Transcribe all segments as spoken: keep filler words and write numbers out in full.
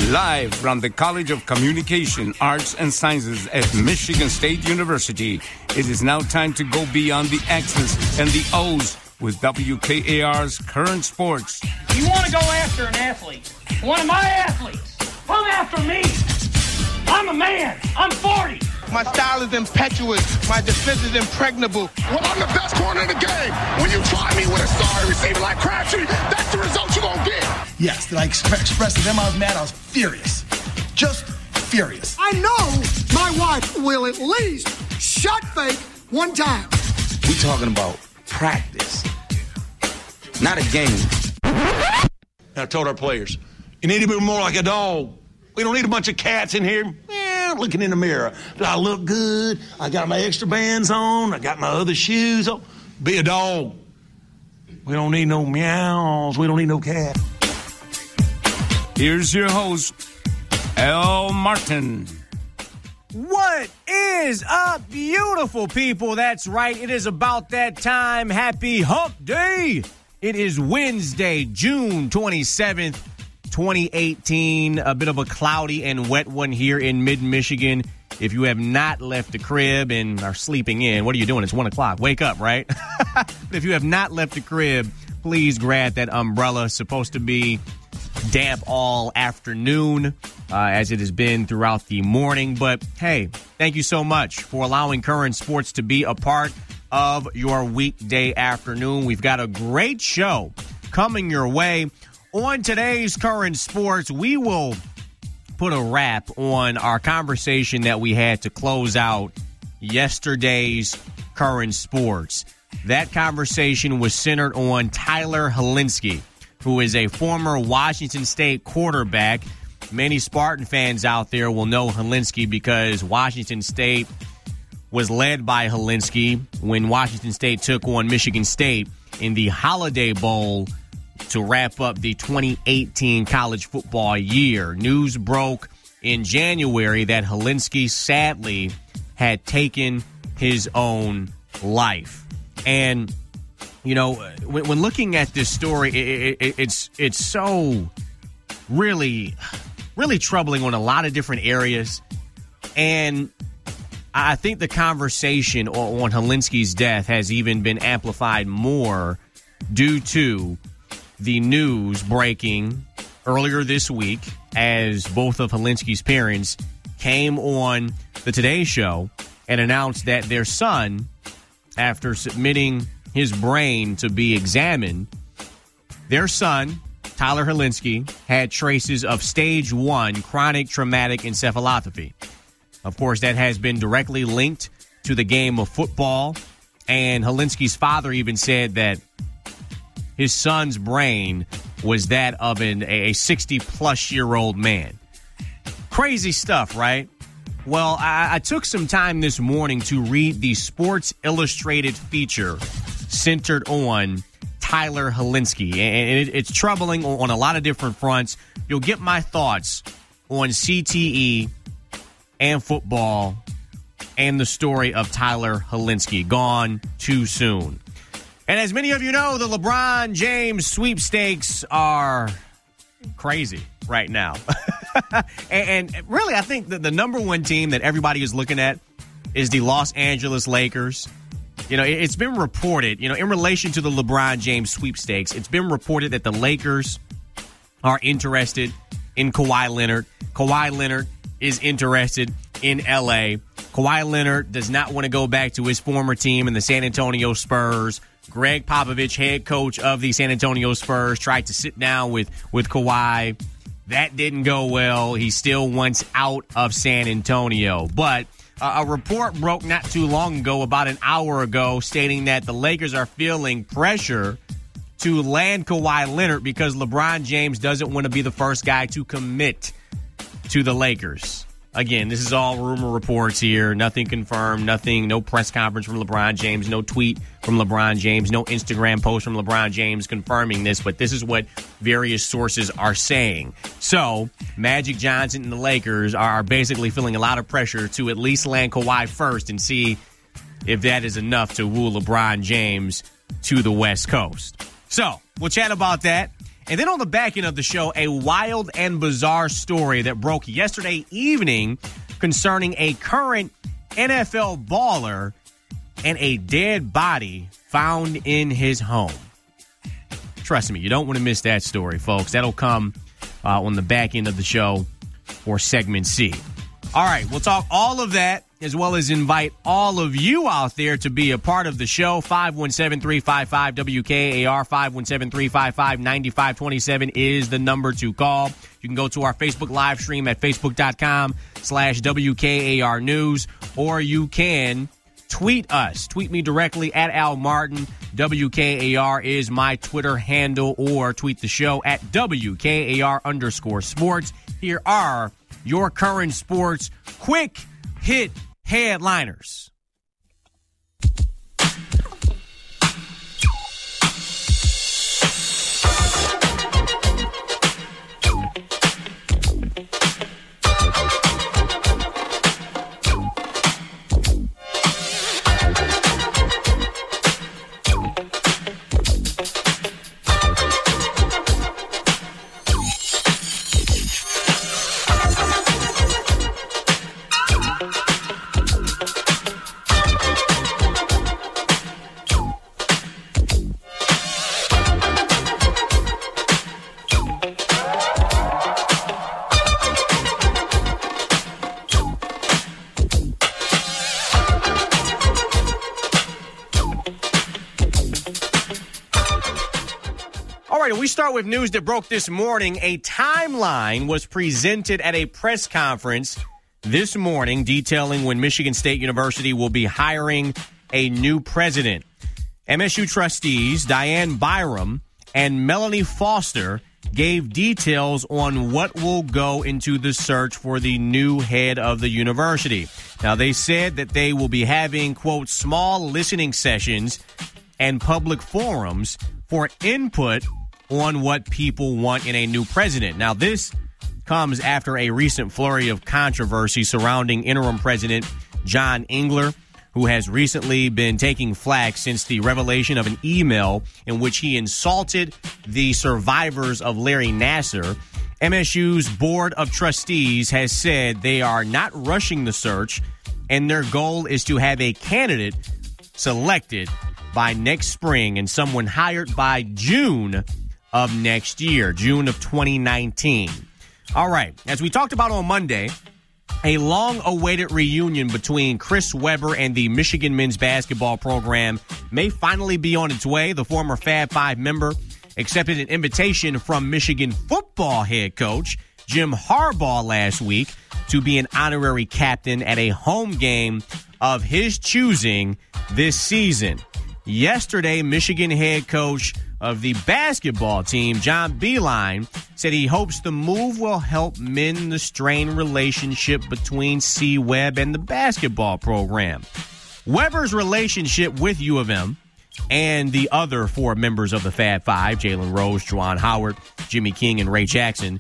Live from the College of Communication, Arts, and Sciences at Michigan State University, it is now time to go beyond the X's and the O's with W K A R's Current Sports. You want to go after an athlete, one of my athletes, come after me. I'm a man. I'm forty. My style is impetuous. My defense is impregnable. Well, I'm the best corner in the game. When you try me with a sorry receiver like Crabtree, that's the result you're going to get. Yes, did I express to them I was mad? I was furious. Just furious. I know my wife will at least shot fake one time. We talking about practice, not a game. I told our players, you need to be more like a dog. We don't need a bunch of cats in here eh, looking in the mirror. Do I look good? I got my extra bands on. I got my other shoes on. Be a dog. We don't need no meows. We don't need no cat. Here's your host, Al Martin. What is up, beautiful people? That's right. It is about that time. Happy Hump Day. It is Wednesday, June twenty-seventh. twenty eighteen, a bit of a cloudy and wet one here in mid-Michigan. If you have not left the crib and are sleeping in, what are you doing? It's one o'clock. Wake up, right? If you have not left the crib, please grab that umbrella. It's supposed to be damp all afternoon, uh, as it has been throughout the morning. But, hey, thank you so much for allowing Current Sports to be a part of your weekday afternoon. We've got a great show coming your way. On today's Current Sports, we will put a wrap on our conversation that we had to close out yesterday's Current Sports. That conversation was centered on Tyler Hilinski, who is a former Washington State quarterback. Many Spartan fans out there will know Hilinski because Washington State was led by Hilinski when Washington State took on Michigan State in the Holiday Bowl to wrap up the twenty eighteen college football year. News broke in January that Hilinski sadly had taken his own life. And, you know, when, when looking at this story, it, it, it's it's so really, really troubling on a lot of different areas. And I think the conversation on, on Hilinski's death has even been amplified more due to the news breaking earlier this week as both of Hilinski's parents came on the Today Show and announced that their son, after submitting his brain to be examined, their son, Tyler Hilinski, had traces of stage one chronic traumatic encephalopathy. Of course, that has been directly linked to the game of football, and Hilinski's father even said that his son's brain was that of an, a sixty-plus-year-old man. Crazy stuff, right? Well, I, I took some time this morning to read the Sports Illustrated feature centered on Tyler Hilinski, and it, it's troubling on a lot of different fronts. You'll get my thoughts on C T E and football and the story of Tyler Hilinski, gone too soon. And as many of you know, the LeBron James sweepstakes are crazy right now. and, and really, I think that the number one team that everybody is looking at is the Los Angeles Lakers. You know, it's been reported, you know, in relation to the LeBron James sweepstakes, it's been reported that the Lakers are interested in Kawhi Leonard. Kawhi Leonard is interested in L A. Kawhi Leonard does not want to go back to his former team in the San Antonio Spurs. Greg Popovich, head coach of the San Antonio Spurs, tried to sit down with, with Kawhi. That didn't go well. He still wants out of San Antonio. But uh, a report broke not too long ago, about an hour ago, stating that the Lakers are feeling pressure to land Kawhi Leonard because LeBron James doesn't want to be the first guy to commit to the Lakers. Again, this is all rumor reports here. Nothing confirmed, nothing, no press conference from LeBron James, no tweet from LeBron James, no Instagram post from LeBron James confirming this, but this is what various sources are saying. So, Magic Johnson and the Lakers are basically feeling a lot of pressure to at least land Kawhi first and see if that is enough to woo LeBron James to the West Coast. So, we'll chat about that And then on the back end of the show, a wild and bizarre story that broke yesterday evening concerning a current N F L baller and a dead body found in his home. Trust me, you don't want to miss that story, folks. That'll come uh, on the back end of the show for segment C. All right, we'll talk all of that as well as invite all of you out there to be a part of the show. five one seven, three five five, W K A R, five one seven, three five five, nine five two seven is the number to call. You can go to our Facebook live stream at facebook.com slash WKAR News, or you can tweet us. Tweet me directly at Al Martin. W K A R is my Twitter handle, or tweet the show at W K A R underscore sports. Here are your current sports quick hit headliners. We start with news that broke this morning. A timeline was presented at a press conference this morning detailing when Michigan State University will be hiring a new president. M S U trustees Diane Byram and Melanie Foster gave details on what will go into the search for the new head of the university. Now, they said that they will be having, quote, small listening sessions and public forums for input on what people want in a new president. Now, this comes after a recent flurry of controversy surrounding interim president John Engler, who has recently been taking flack since the revelation of an email in which he insulted the survivors of Larry Nassar. M S U's Board of Trustees has said they are not rushing the search, and their goal is to have a candidate selected by next spring and someone hired by June of next year, June of twenty nineteen. All right, as we talked about on Monday, a long-awaited reunion between Chris Webber and the Michigan men's basketball program may finally be on its way. The former Fab Five member accepted an invitation from Michigan football head coach Jim Harbaugh last week to be an honorary captain at a home game of his choosing this season. Yesterday, Michigan head coach of the basketball team, John Beilein, said he hopes the move will help mend the strained relationship between C-Webb and the basketball program. Webber's relationship with U of M and the other four members of the Fab Five, Jalen Rose, Juwan Howard, Jimmy King, and Ray Jackson,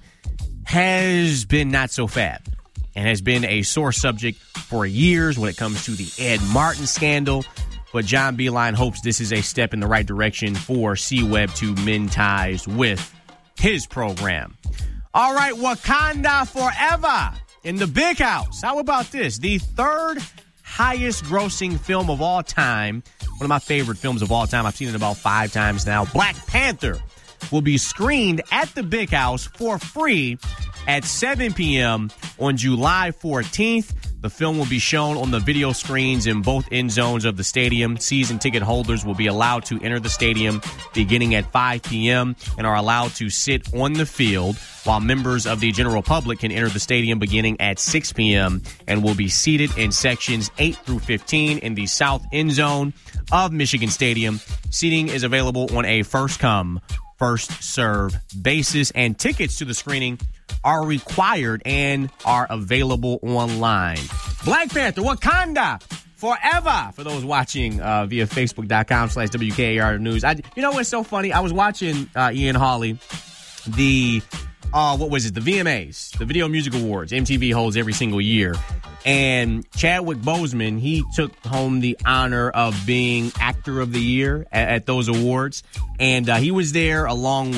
has been not so fab and has been a sore subject for years when it comes to the Ed Martin scandal. But John Beilein hopes this is a step in the right direction for C-Webb to mend ties with his program. All right, Wakanda Forever in the Big House. How about this? The third highest grossing film of all time, one of my favorite films of all time. I've seen it about five times now. Black Panther will be screened at the Big House for free at seven p.m. on July fourteenth. The film will be shown on the video screens in both end zones of the stadium. Season ticket holders will be allowed to enter the stadium beginning at five p.m. and are allowed to sit on the field, while members of the general public can enter the stadium beginning at six p.m. and will be seated in sections eight through fifteen in the south end zone of Michigan Stadium. Seating is available on a first-come, first-serve basis, and tickets to the screening are required and are available online. Black Panther, Wakanda Forever, for those watching uh, via Facebook.com slash WKAR News. I, you know what's so funny? I was watching uh, Ian Hawley, the, uh, what was it, the V M As, the Video Music Awards, M T V holds every single year. And Chadwick Boseman, he took home the honor of being Actor of the Year at, at those awards. And uh, he was there along with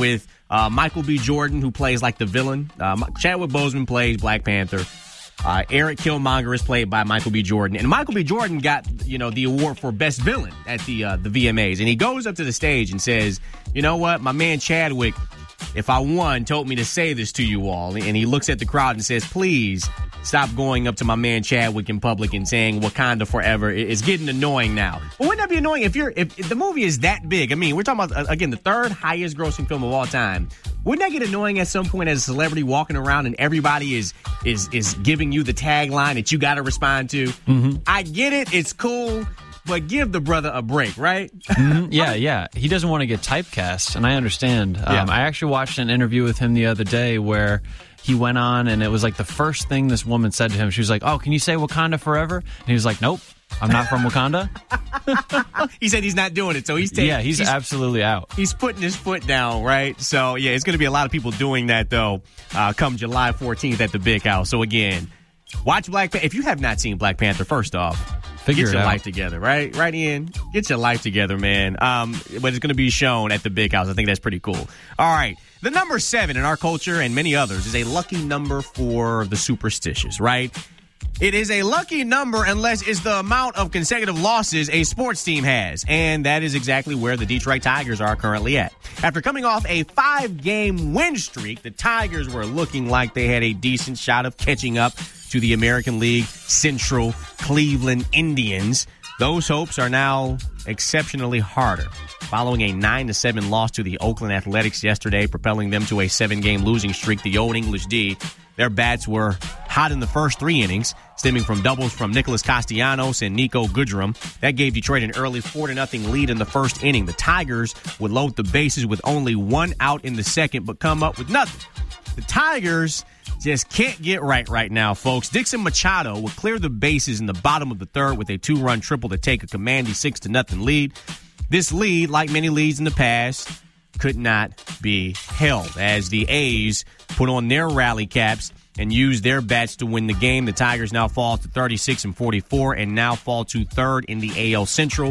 Uh, Michael B. Jordan, who plays like the villain. Uh, Chadwick Boseman plays Black Panther. Uh, Eric Killmonger is played by Michael B. Jordan. And Michael B. Jordan got, you know, the award for Best Villain at the uh, the V M As. And he goes up to the stage and says, you know what, my man Chadwick, if I won, told me to say this to you all. And he looks at the crowd and says, please stop going up to my man Chadwick in public and saying Wakanda forever. It's getting annoying now. But wouldn't that be annoying if you're if, if the movie is that big? I mean, we're talking about, again, the third highest grossing film of all time. Wouldn't that get annoying at some point as a celebrity walking around and everybody is is is giving you the tagline that you got to respond to? Mm-hmm. I get it. It's cool. But give the brother a break, right? Mm-hmm. Yeah, yeah. He doesn't want to get typecast, and I understand. Um, yeah. I actually watched an interview with him the other day where he went on, and it was like the first thing this woman said to him. She was like, oh, can you say Wakanda forever? And he was like, nope, I'm not from Wakanda. He said he's not doing it, so he's taking... Yeah, he's, he's absolutely out. He's putting his foot down, right? So, yeah, it's going to be a lot of people doing that, though, uh, come July fourteenth at the Big House. So, again, watch Black Panther. If you have not seen Black Panther, first off, Figure get your it life out. together, right? Right, Ian? Get your life together, man. Um, but it's going to be shown at the Big House. I think that's pretty cool. All right. The number seven in our culture and many others is a lucky number for the superstitious, right? It is a lucky number unless it's the amount of consecutive losses a sports team has. And that is exactly where the Detroit Tigers are currently at. After coming off a five-game win streak, the Tigers were looking like they had a decent shot of catching up to the American League Central Cleveland Indians. Those hopes are now exceptionally harder. Following a nine to seven loss to the Oakland Athletics yesterday, propelling them to a seven-game losing streak, the Old English D, their bats were hot in the first three innings, stemming from doubles from Nicholas Castellanos and Nico Goodrum. That gave Detroit an early four to nothing lead in the first inning. The Tigers would load the bases with only one out in the second, but come up with nothing. The Tigers just can't get right right now, folks. Dixon Machado would clear the bases in the bottom of the third with a two-run triple to take a commanding six to nothing lead. This lead, like many leads in the past, could not be held as the A's put on their rally caps and used their bats to win the game. The Tigers now fall to thirty-six and forty-four and now fall to third in the A L Central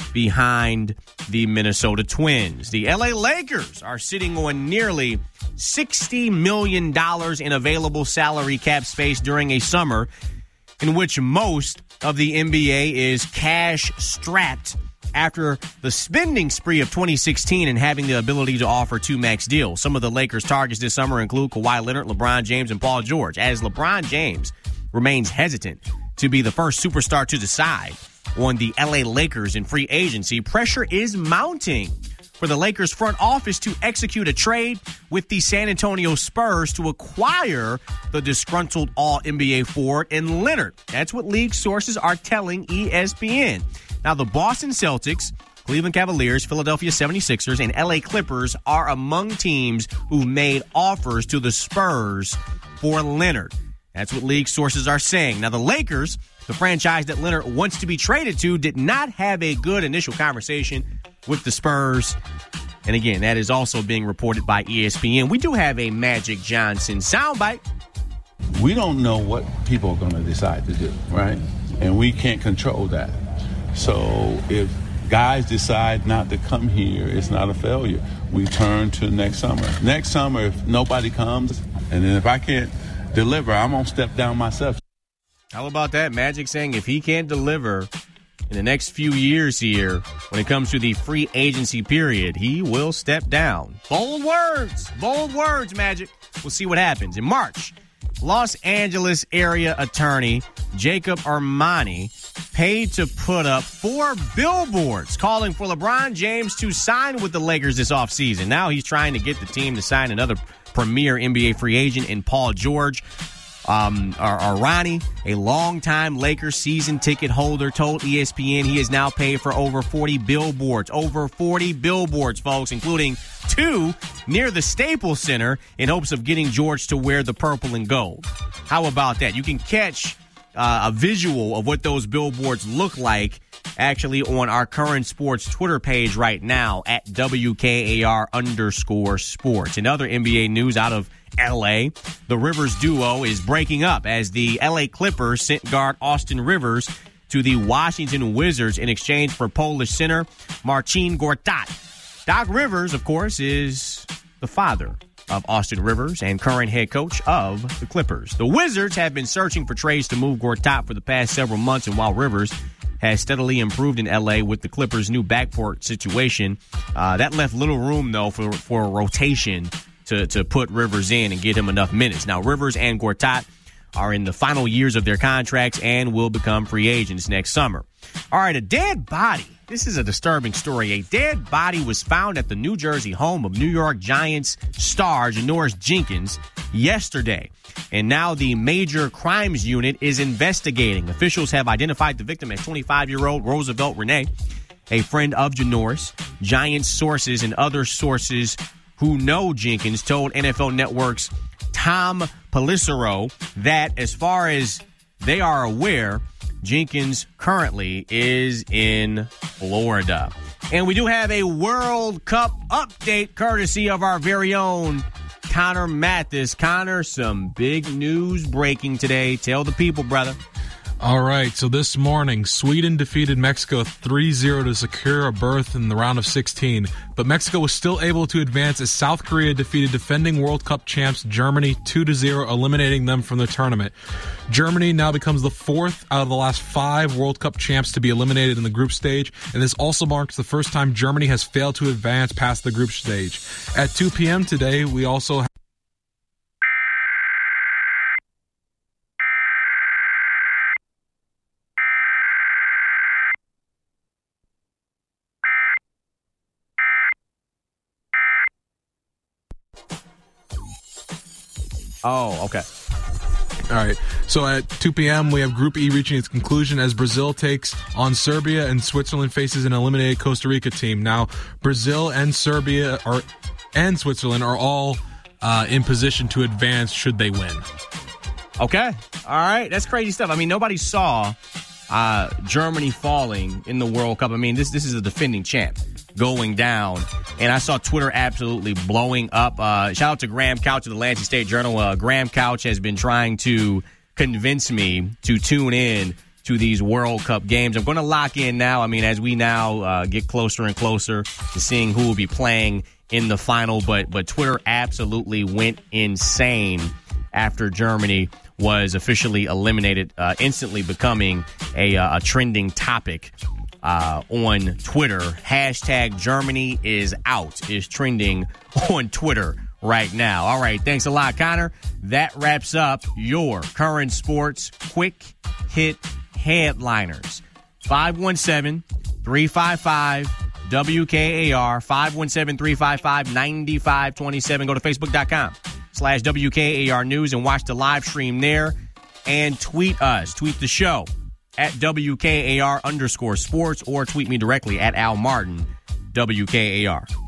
behind the Minnesota Twins. The L A Lakers are sitting on nearly sixty million dollars in available salary cap space during a summer in which most of the N B A is cash-strapped after the spending spree of twenty sixteen and having the ability to offer two max deals. Some of the Lakers' targets this summer include Kawhi Leonard, LeBron James, and Paul George. As LeBron James remains hesitant to be the first superstar to decide on the L A Lakers in free agency, pressure is mounting for the Lakers front office to execute a trade with the San Antonio Spurs to acquire the disgruntled All-N B A forward in Leonard. That's what league sources are telling E S P N. Now, the Boston Celtics, Cleveland Cavaliers, Philadelphia seventy-sixers, and L A Clippers are among teams who've made offers to the Spurs for Leonard. That's what league sources are saying. Now, the Lakers, the franchise that Leonard wants to be traded to, did not have a good initial conversation with the Spurs. And again, that is also being reported by E S P N. We do have a Magic Johnson soundbite. We don't know what people are going to decide to do, right? And we can't control that. So if guys decide not to come here, it's not a failure. We turn to next summer. Next summer, if nobody comes, and then if I can't deliver, I'm going to step down myself. How about that? Magic saying if he can't deliver in the next few years here, when it comes to the free agency period, he will step down. Bold words. Bold words, Magic. We'll see what happens. In March, Los Angeles area attorney Jacob Armani paid to put up four billboards calling for LeBron James to sign with the Lakers this offseason. Now he's trying to get the team to sign another premier N B A free agent in Paul George. Um, Armani, a longtime Lakers season ticket holder, told E S P N he has now paid for over forty billboards. Over forty billboards, folks, including two near the Staples Center in hopes of getting George to wear the purple and gold. How about that? You can catch uh, a visual of what those billboards look like actually on our Current Sports Twitter page right now at W K A R underscore sports. In other N B A news out of L A, the Rivers duo is breaking up as the L A Clippers sent guard Austin Rivers to the Washington Wizards in exchange for Polish center Marcin Gortat. Doc Rivers, of course, is the father of Austin Rivers and current head coach of the Clippers. The Wizards have been searching for trades to move Gortat for the past several months, and while Rivers has steadily improved in L A with the Clippers' new backcourt situation, uh, that left little room, though, for, for a rotation to, to put Rivers in and get him enough minutes. Now, Rivers and Gortat are in the final years of their contracts and will become free agents next summer. All right, a dead body. This is a disturbing story. A dead body was found at the New Jersey home of New York Giants star Janoris Jenkins yesterday. And now the Major Crimes Unit is investigating. Officials have identified the victim as twenty-five-year-old Roosevelt Renee, a friend of Janoris. Giants sources and other sources who know Jenkins told N F L Network's Tom Pelissero that as far as they are aware, Jenkins currently is in Florida. And we do have a World Cup update courtesy of our very own Connor Mathis. Connor, some big news breaking today. Tell the people, brother. All right, so this morning, Sweden defeated Mexico three zero to secure a berth in the round of sixteen, but Mexico was still able to advance as South Korea defeated defending World Cup champs Germany two to zero, eliminating them from the tournament. Germany now becomes the fourth out of the last five World Cup champs to be eliminated in the group stage, and this also marks the first time Germany has failed to advance past the group stage. At two p.m. today, we also have Oh, okay. All right. So at two p.m., we have Group E reaching its conclusion as Brazil takes on Serbia and Switzerland faces an eliminated Costa Rica team. Now, Brazil and Serbia are and Switzerland are all uh, in position to advance should they win. Okay. All right. That's crazy stuff. I mean, nobody saw uh, Germany falling in the World Cup. I mean, this this is a defending champ going down, and I saw Twitter absolutely blowing up. Uh, shout out to Graham Couch of the Lansing State Journal. Uh, Graham Couch has been trying to convince me to tune in to these World Cup games. I'm going to lock in now. I mean, as we now uh, get closer and closer to seeing who will be playing in the final, but but Twitter absolutely went insane after Germany was officially eliminated, uh, instantly becoming a, uh, a trending topic Uh, on Twitter. Hashtag Germany is out is trending on Twitter right now. All right, thanks a lot, Connor. That wraps up your current sports quick hit headliners. five one seven, three five five, W K A R, five one seven, three five five, nine five two seven. Go to facebook.com slash W K A R News and watch the live stream there, and tweet us. Tweet the show at W K A R underscore sports, or tweet me directly at Al Martin, W K A R.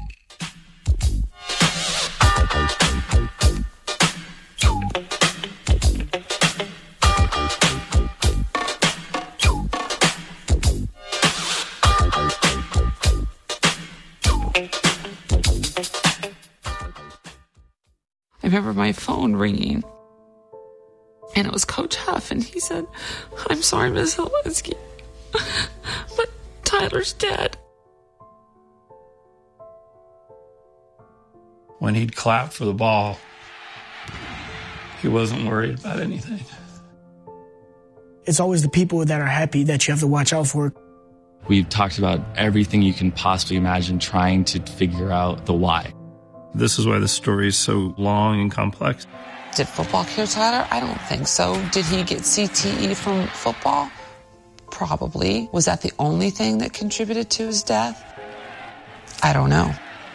I remember my phone ringing. And it was Coach Huff, and he said, "I'm sorry, Miz Hilinski, but Tyler's dead." When he'd clap for the ball, he wasn't worried about anything. It's always the people that are happy that you have to watch out for. We've talked about everything you can possibly imagine, trying to figure out the why. This is why the story is so long and complex. Did football kill Tyler? I don't think so. Did he get C T E from football? Probably. Was that the only thing that contributed to his death? I don't know.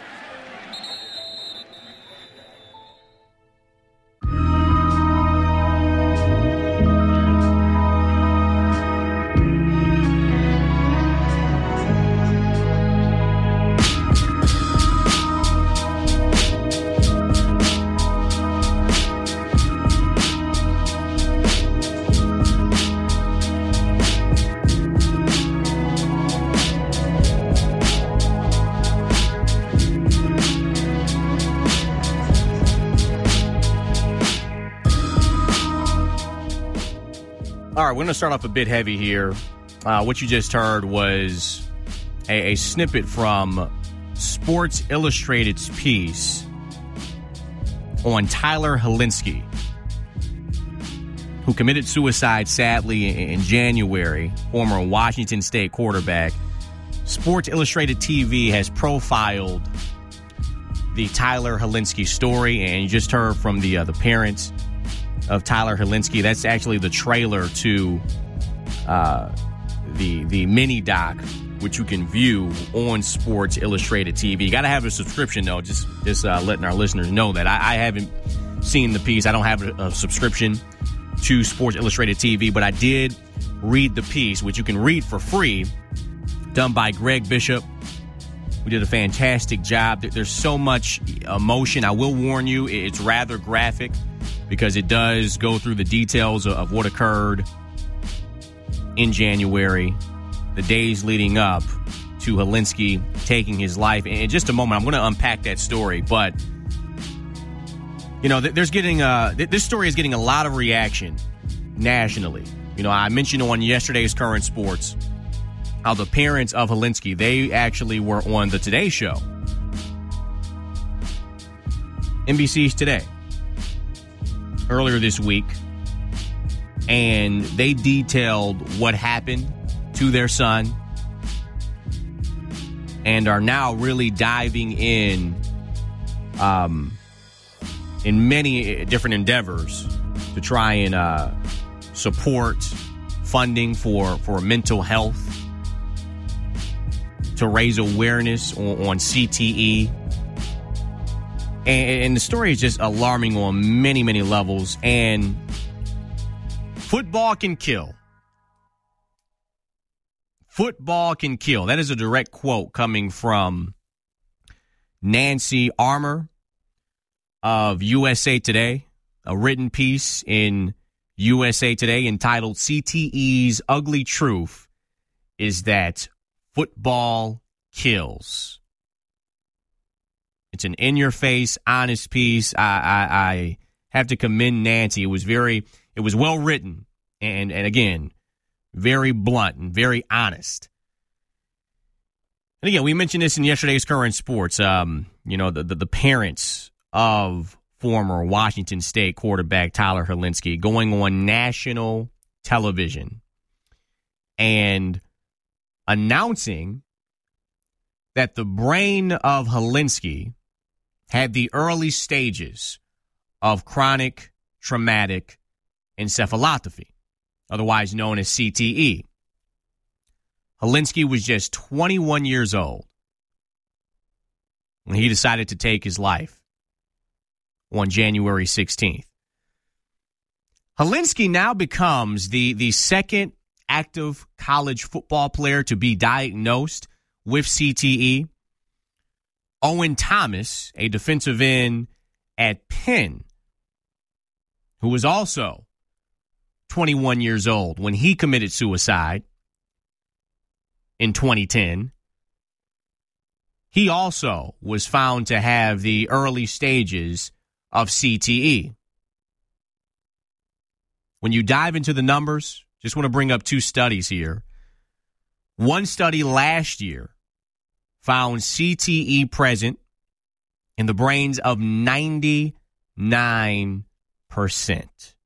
All right, we're going to start off a bit heavy here. Uh, what you just heard was a, a snippet from Sports Illustrated's piece on Tyler Hilinski, who committed suicide, sadly, in January, former Washington State quarterback. Sports Illustrated T V has profiled the Tyler Hilinski story, and you just heard from the uh, the parents of Tyler Hilinski. That's actually the trailer to uh, the the mini doc, which you can view on Sports Illustrated T V. You got to have a subscription, though. Just just uh, letting our listeners know that I, I haven't seen the piece. I don't have a, a subscription to Sports Illustrated T V, but I did read the piece, which you can read for free, done by Greg Bishop. We did a fantastic job. There's so much emotion. I will warn you, it's rather graphic because it does go through the details of what occurred in January, the days leading up to Hilinski taking his life. In just a moment, I'm going to unpack that story, but you know, there's getting uh, this story is getting a lot of reaction nationally. You know, I mentioned on yesterday's Current Sports how the parents of Hilinski, they actually were on the Today Show, N B C's Today, earlier this week, and they detailed what happened to their son and are now really diving in um, in many different endeavors to try and uh, support funding for, for mental health, to raise awareness on, on C T E. And, and the story is just alarming on many, many levels. And football can kill. Football can kill. That is a direct quote coming from Nancy Armour of U S A Today, a written piece in U S A Today entitled C T E's Ugly Truth is that football kills. It's an in-your-face, honest piece. I, I, I have to commend Nancy. It was very, it was well written, and and again, very blunt and very honest. And again, we mentioned this in yesterday's Current Sports. Um, you know, the, the the parents of former Washington State quarterback Tyler Hilinski going on national television and announcing that the brain of Hilinski had the early stages of chronic traumatic encephalopathy, otherwise known as C T E. Hilinski was just twenty-one years old when he decided to take his life on January sixteenth. Hilinski now becomes the, the second active college football player to be diagnosed with C T E. Owen Thomas, a defensive end at Penn, who was also twenty-one years old when he committed suicide in twenty ten, he also was found to have the early stages of C T E. When you dive into the numbers, just want to bring up two studies here. One study last year found C T E present in the brains of ninety-nine percent.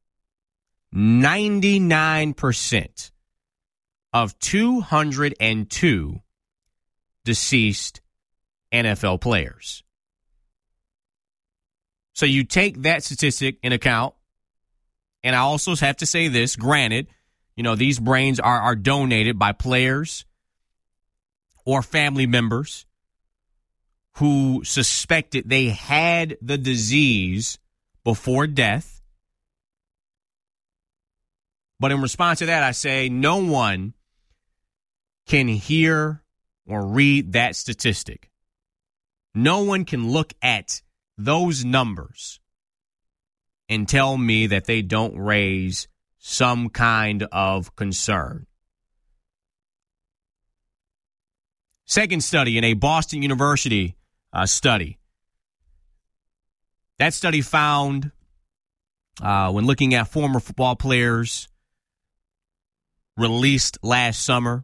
ninety-nine percent of two hundred two deceased N F L players. So you take that statistic in account, and I also have to say this, granted, you know, these brains are, are donated by players or family members who suspected they had the disease before death. But in response to that, I say no one can hear or read that statistic. No one can look at those numbers and tell me that they don't raise some kind of concern. Second study in a Boston University uh, study. That study found, uh, when looking at former football players released last summer,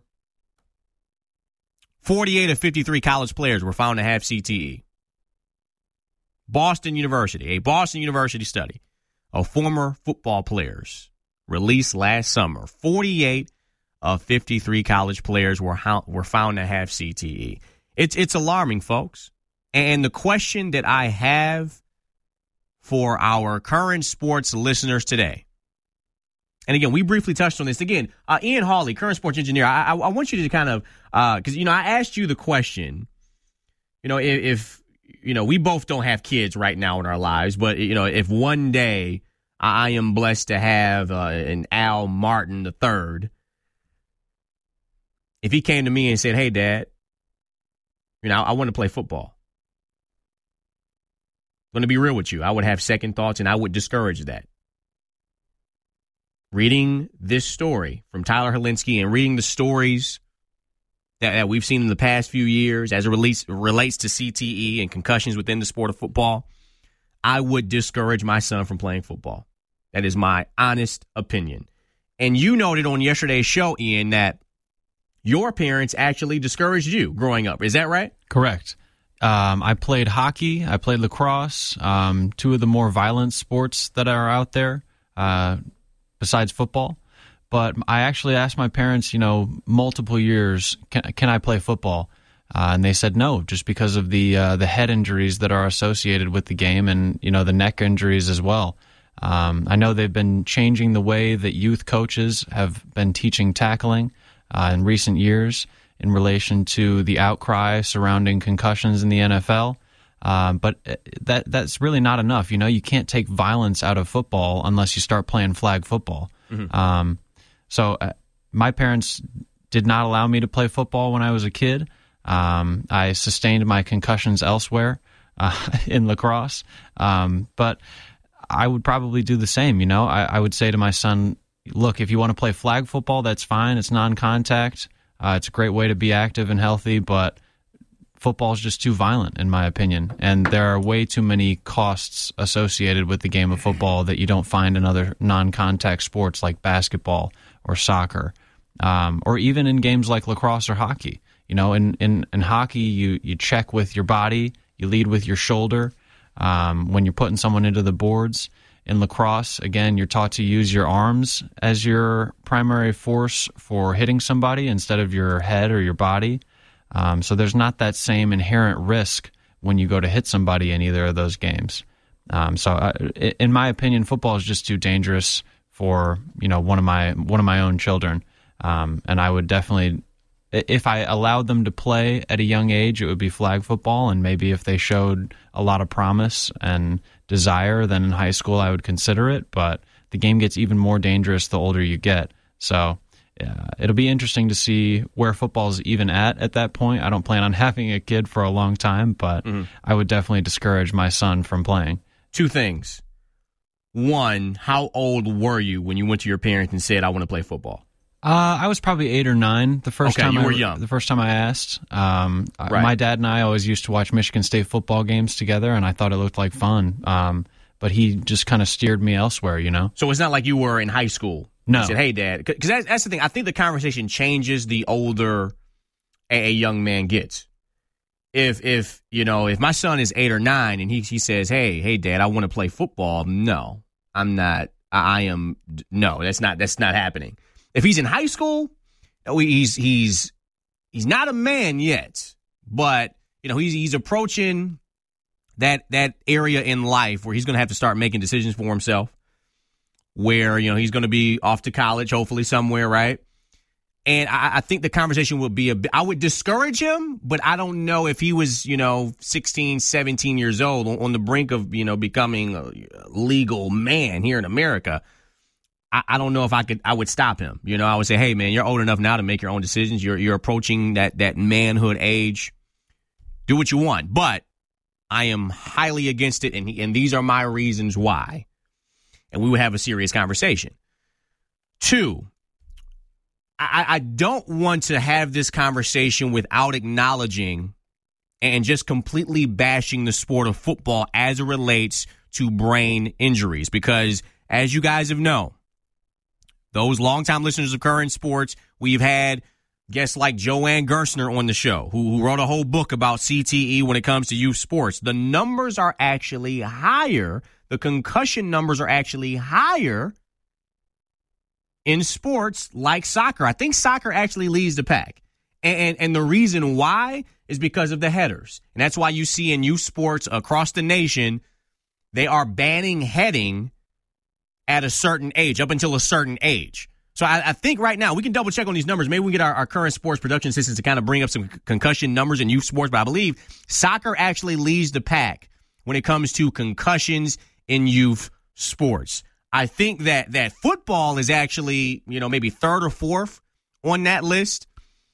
forty-eight of fifty-three college players were found to have C T E. Boston University, a Boston University study of former football players released last summer, forty-eight of fifty-three college players were ho- were found to have C T E. It's it's alarming, folks. And the question that I have for our current sports listeners today, and again, we briefly touched on this. Again, uh, Ian Hawley, current sports engineer, I, I, I want you to kind of, because, uh, you know, I asked you the question, you know, if, if, you know, we both don't have kids right now in our lives, but, you know, if one day I am blessed to have uh, an Al Martin the third, if he came to me and said, hey, Dad, you know, I want to play football. I'm going to be real with you. I would have second thoughts, and I would discourage that. Reading this story from Tyler Helinski and reading the stories that, that we've seen in the past few years as it relates, relates to C T E and concussions within the sport of football, I would discourage my son from playing football. That is my honest opinion. And you noted on yesterday's show, Ian, that your parents actually discouraged you growing up. Is that right? Correct. Um, I played hockey. I played lacrosse, um, two of the more violent sports that are out there uh, besides football. But I actually asked my parents, you know, multiple years, can, can I play football? Uh, and they said no, just because of the uh, the head injuries that are associated with the game and, you know, the neck injuries as well. Um, I know they've been changing the way that youth coaches have been teaching tackling uh, in recent years in relation to the outcry surrounding concussions in the N F L. Um, but that that's really not enough. You know, you can't take violence out of football unless you start playing flag football. Mm-hmm. Um, so uh, my parents did not allow me to play football when I was a kid. Um, I sustained my concussions elsewhere uh, in lacrosse. Um, but I would probably do the same. You know, I, I would say to my son, look, if you want to play flag football, that's fine. It's non-contact. Uh, it's a great way to be active and healthy, but football is just too violent, in my opinion. And there are way too many costs associated with the game of football that you don't find in other non-contact sports like basketball or soccer, um, or even in games like lacrosse or hockey. You know, in, in, in hockey, you, you check with your body, you lead with your shoulder um, when you're putting someone into the boards. In lacrosse, again, you're taught to use your arms as your primary force for hitting somebody instead of your head or your body. Um, so there's not that same inherent risk when you go to hit somebody in either of those games. Um, so, uh, in my opinion, football is just too dangerous for, you know, one of my one of my own children. Um, and I would definitely, if I allowed them to play at a young age, it would be flag football. And maybe if they showed a lot of promise and desire, then in high school I would consider it. But the game gets even more dangerous the older you get. So yeah, it'll be interesting to see where football is even at at that point. I don't plan on having a kid for a long time, but mm-hmm. I would definitely discourage my son from playing. Two things. One, how old were you when you went to your parents and said, I want to play football? Uh, I was probably eight or nine the first okay, time you I were young. The first time I asked. Um, right. My dad and I always used to watch Michigan State football games together, and I thought it looked like fun. Um, but he just kind of steered me elsewhere, you know? So it's not like you were in high school. No. You said, hey, Dad. Because that's, that's the thing. I think the conversation changes the older a, a young man gets. If, if you know, if my son is eight or nine and he, he says, hey, hey, Dad, I want to play football. No, I'm not. I, I am. No, that's not, that's not happening. If he's in high school, he's he's he's not a man yet, but you know he's he's approaching that that area in life where he's going to have to start making decisions for himself. Where you know he's going to be off to college, hopefully somewhere, right? And I, I think the conversation would be a bit, I would discourage him, but I don't know if he was you know sixteen, seventeen years old on, on the brink of you know becoming a legal man here in America. I don't know if I could. I would stop him. You know, I would say, "Hey, man, you're old enough now to make your own decisions. You're you're approaching that that manhood age. Do what you want." But I am highly against it, and he, and these are my reasons why. And we would have a serious conversation. Two, I, I don't want to have this conversation without acknowledging and just completely bashing the sport of football as it relates to brain injuries, because as you guys have known. Those longtime listeners of Current Sports, we've had guests like Joanne Gerstner on the show, who, who wrote a whole book about C T E when it comes to youth sports. The numbers are actually higher. The concussion numbers are actually higher in sports like soccer. I think soccer actually leads the pack. And, and, and the reason why is because of the headers. And that's why you see in youth sports across the nation, they are banning heading at a certain age, up until a certain age. So I, I think right now, we can double check on these numbers. Maybe we can get our, our current sports production assistants to kind of bring up some concussion numbers in youth sports. But I believe soccer actually leads the pack when it comes to concussions in youth sports. I think that that football is actually, you know, maybe third or fourth on that list.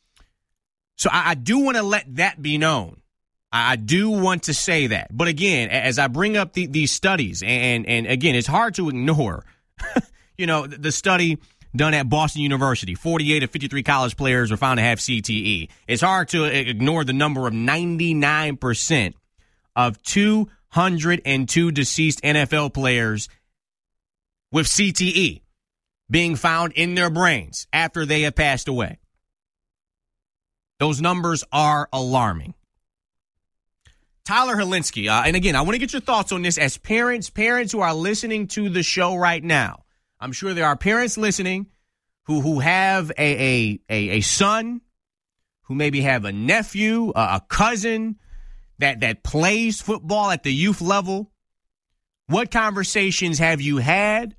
So I, I do want to let that be known. I, I do want to say that. But again, as I bring up the, these studies, and, and again, it's hard to ignore, you know, the, the study done at Boston University, forty-eight of fifty-three college players were found to have C T E. It's hard to ignore the number of ninety-nine percent of two hundred two deceased N F L players with C T E being found in their brains after they have passed away. Those numbers are alarming. Tyler Hilinski, uh, and again, I want to get your thoughts on this as parents, parents who are listening to the show right now. I'm sure there are parents listening who who have a a a, a son, who maybe have a nephew, a, a cousin that that plays football at the youth level. What conversations have you had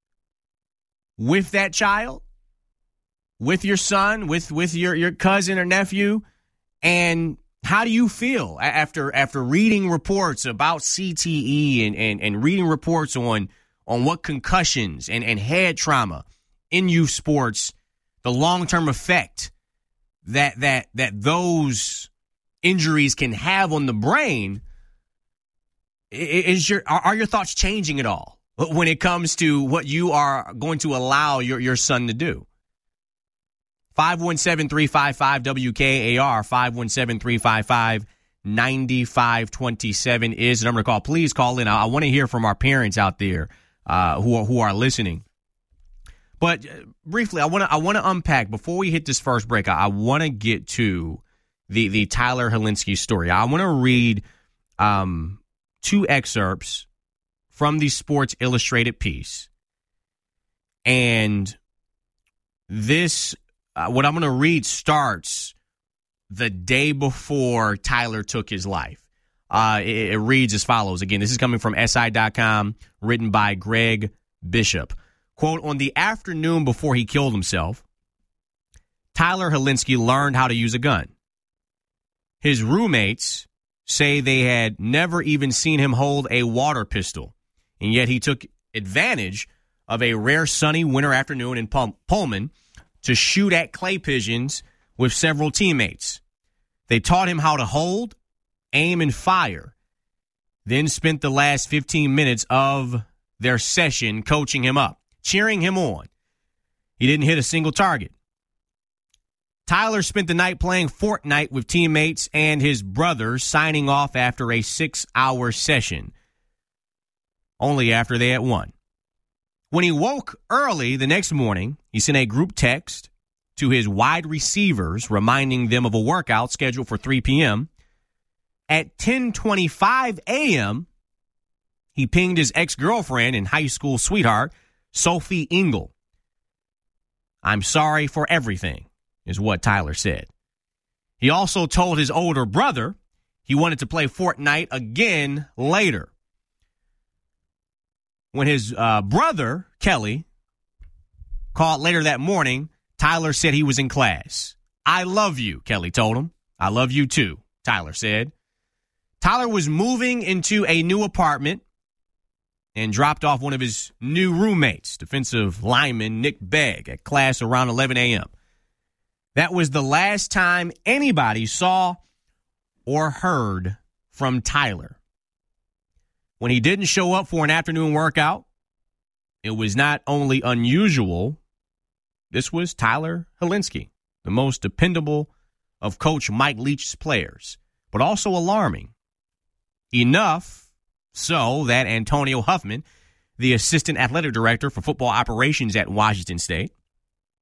with that child, with your son, with with your, your cousin or nephew? And how do you feel after after reading reports about C T E and, and, and reading reports on on what concussions and, and head trauma in youth sports, the long-term effect that that that those injuries can have on the brain? Is your are your thoughts changing at all when it comes to what you are going to allow your, your son to do? five one seven, three five five, W K A R, five one seven, three five five, nine five two seven is the number to call. Please call in. I, I want to hear from our parents out there uh, who are, who are listening. But uh, briefly, I want to I want to unpack before we hit this first break. I, I want to get to the the Tyler Hilinski story. I want to read um, two excerpts from the Sports Illustrated piece, and this. Uh, what I'm going to read starts the day before Tyler took his life. Uh, it, it reads as follows. Again, this is coming from S I dot com, written by Greg Bishop. Quote, on the afternoon before he killed himself, Tyler Hilinski learned how to use a gun. His roommates say they had never even seen him hold a water pistol, and yet he took advantage of a rare sunny winter afternoon in Pul- Pullman to shoot at clay pigeons with several teammates. They taught him how to hold, aim, and fire, then spent the last fifteen minutes of their session coaching him up, cheering him on. He didn't hit a single target. Tyler spent the night playing Fortnite with teammates and his brother, signing off after a six-hour session, only after they had won. When he woke early the next morning, he sent a group text to his wide receivers reminding them of a workout scheduled for three p.m. At ten twenty-five a.m., he pinged his ex-girlfriend and high school sweetheart, Sophie Engel. I'm sorry for everything, is what Tyler said. He also told his older brother he wanted to play Fortnite again later. When his uh, brother, Kelly, called later that morning, Tyler said he was in class. I love you, Kelly told him. I love you too, Tyler said. Tyler was moving into a new apartment and dropped off one of his new roommates, defensive lineman Nick Begg, at class around eleven a.m. That was the last time anybody saw or heard from Tyler. When he didn't show up for an afternoon workout, it was not only unusual, this was Tyler Hilinski, the most dependable of Coach Mike Leach's players, but also alarming. Enough so that Antonio Huffman, the assistant athletic director for football operations at Washington State,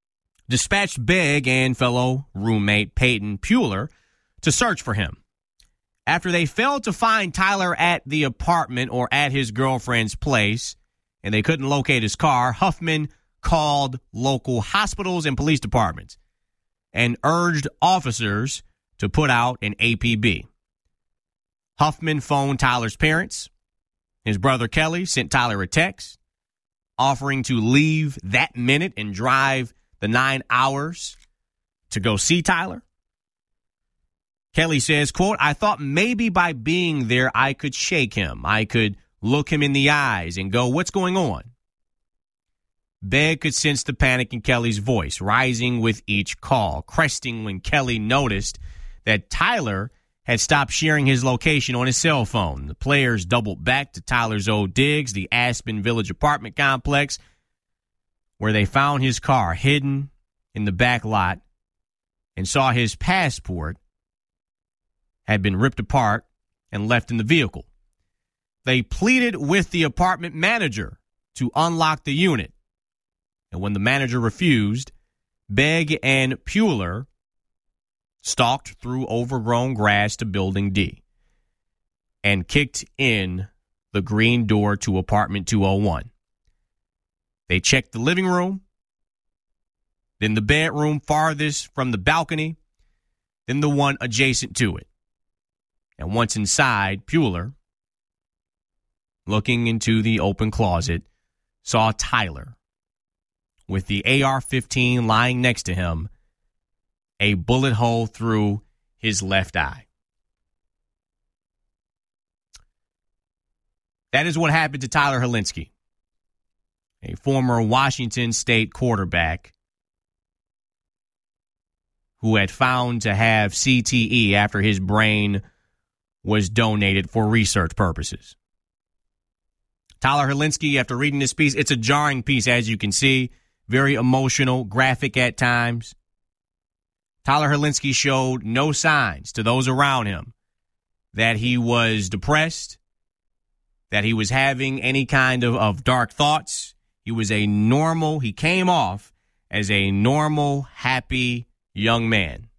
dispatched Begg and fellow roommate Peyton Puller to search for him. After they failed to find Tyler at the apartment or at his girlfriend's place, and they couldn't locate his car, Huffman called local hospitals and police departments and urged officers to put out an A P B. Huffman phoned Tyler's parents. His brother Kelly sent Tyler a text offering to leave that minute and drive the nine hours to go see Tyler. Kelly says, quote, I thought maybe by being there I could shake him. I could look him in the eyes and go, what's going on? Begg could sense the panic in Kelly's voice, rising with each call, cresting when Kelly noticed that Tyler had stopped sharing his location on his cell phone. The players doubled back to Tyler's old digs, the Aspen Village apartment complex, where they found his car hidden in the back lot and saw his passport had been ripped apart and left in the vehicle. They pleaded with the apartment manager to unlock the unit. And when the manager refused, Begg and Puller stalked through overgrown grass to Building D and kicked in the green door to apartment two oh one. They checked the living room, then the bedroom farthest from the balcony, then the one adjacent to it. And once inside, Puller, looking into the open closet, saw Tyler with the A R fifteen lying next to him, a bullet hole through his left eye. That is what happened to Tyler Hilinski, a former Washington State quarterback who had found to have C T E after his brain was donated for research purposes. Tyler Hilinski, after reading this piece, it's a jarring piece, as you can see, very emotional, graphic at times. Tyler Hilinski showed no signs to those around him that he was depressed, that he was having any kind of, of dark thoughts. He was a normal, he came off as a normal, happy young man.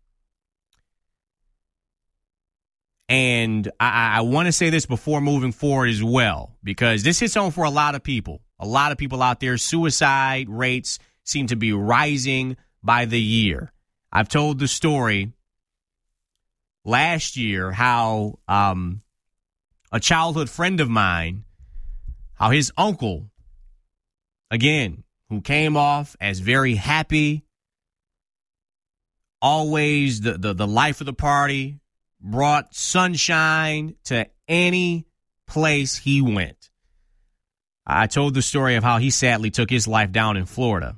And I, I want to say this before moving forward as well, because this hits home for a lot of people. A lot of people out there, suicide rates seem to be rising by the year. I've told the story last year how um, a childhood friend of mine, how his uncle, again, who came off as very happy, always the, the, the life of the party, brought sunshine to any place he went. I told the story of how he sadly took his life down in Florida.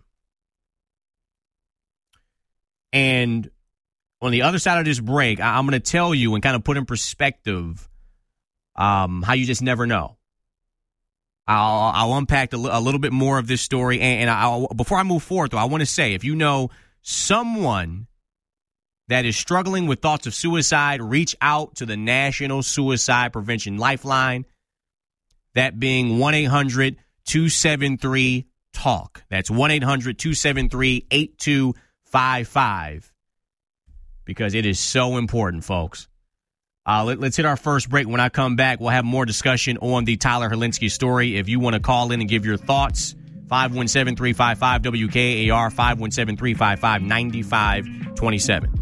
And on the other side of this break, I'm going to tell you and kind of put in perspective um, how you just never know. I'll, I'll unpack a, l- a little bit more of this story. And, and I'll, before I move forward, though, I want to say, if you know someone that is struggling with thoughts of suicide, reach out to the National Suicide Prevention Lifeline. That being one eight hundred two seven three talk. That's one eight hundred two seven three eight two five five. Because it is so important, folks. Uh, let, let's hit our first break. When I come back, we'll have more discussion on the Tyler Hilinski story. If you want to call in and give your thoughts, five one seven, three five five, W K A R, five one seven, three five five, nine five two seven.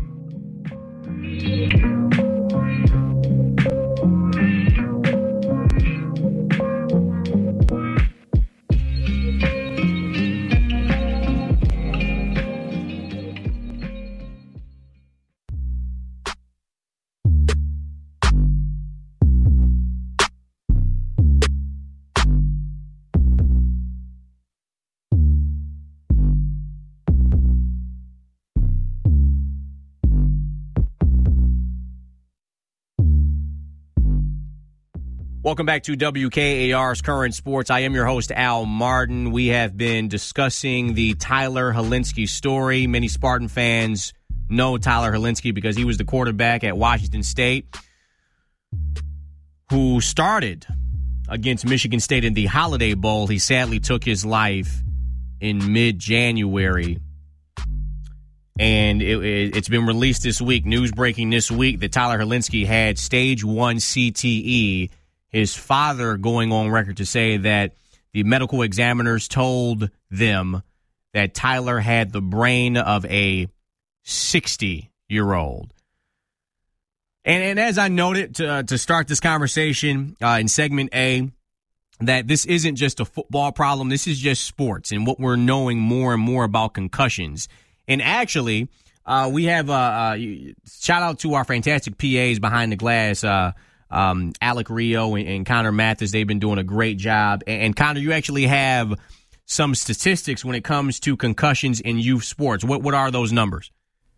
Welcome back to W K A R's Current Sports. I am your host, Al Martin. We have been discussing the Tyler Hilinski story. Many Spartan fans know Tyler Hilinski because he was the quarterback at Washington State who started against Michigan State in the Holiday Bowl. He sadly took his life in mid-January And it, it, it's been released this week, news breaking this week, that Tyler Hilinski had stage one C T E. His father going on record to say that the medical examiners told them that Tyler had the brain of a sixty-year-old. And, and as I noted to, uh, to start this conversation uh, in segment A, that this isn't just a football problem. This is just sports and what we're knowing more and more about concussions. And actually, uh, we have a uh, uh, shout out to our fantastic P As behind the glass, uh, um, Alec Rio and, and Connor Mathis. They've been doing a great job. And, and Connor, you actually have some statistics when it comes to concussions in youth sports. What what are those numbers?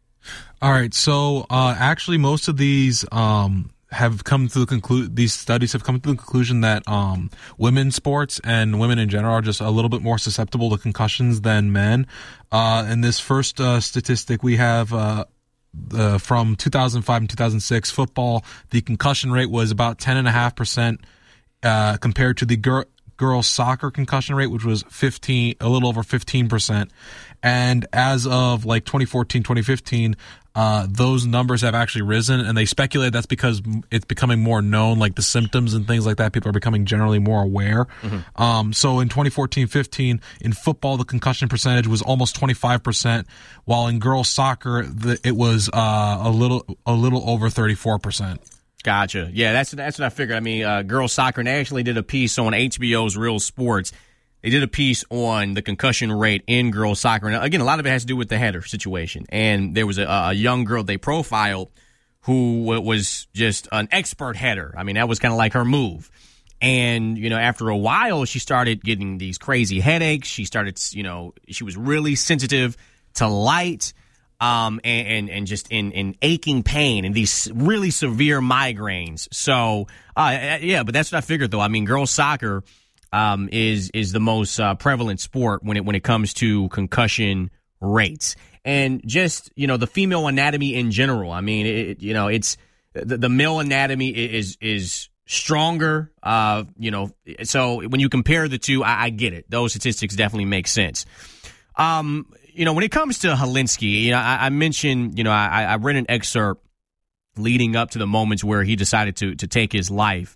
All right, so uh, actually, most of these um, have come to the conclude. These studies have come to the conclusion that um, women's sports and women in general are just a little bit more susceptible to concussions than men. Uh, in this first uh, statistic, we have uh, uh, from two thousand five and two thousand six football. The concussion rate was about ten and a half percent uh, compared to the girl. girls soccer concussion rate, which was fifteen, a little over fifteen percent. And as of like twenty fourteen, twenty fifteen, uh, those numbers have actually risen, and they speculate that's because it's becoming more known, like the symptoms and things like that. People are becoming generally more aware. Mm-hmm. Um, so in twenty fourteen fifteen, in football, the concussion percentage was almost twenty-five percent, while in girls soccer, the, it was uh, a little, a little over thirty-four percent. Gotcha. Yeah, that's that's what I figured. I mean, uh, girls soccer, and they actually did a piece on H B O's Real Sports. They did a piece on the concussion rate in girls soccer. And again, a lot of it has to do with the header situation. And there was a, a young girl they profiled who was just an expert header. I mean, that was kind of like her move. And, you know, after a while, she started getting these crazy headaches. She started, you know, she was really sensitive to light. Um, and, and, and just in, in aching pain and these really severe migraines. So, uh, yeah, but that's what I figured though. I mean, girls soccer, um, is, is the most, uh, prevalent sport when it, when it comes to concussion rates and just, you know, the female anatomy in general. I mean, it, you know, it's the, the male anatomy is, is stronger. Uh, you know, so when you compare the two, I, I get it. Those statistics definitely make sense. Um, You know, when it comes to Hilinski, you know, I, I mentioned, you know, I, I read an excerpt leading up to the moments where he decided to to take his life.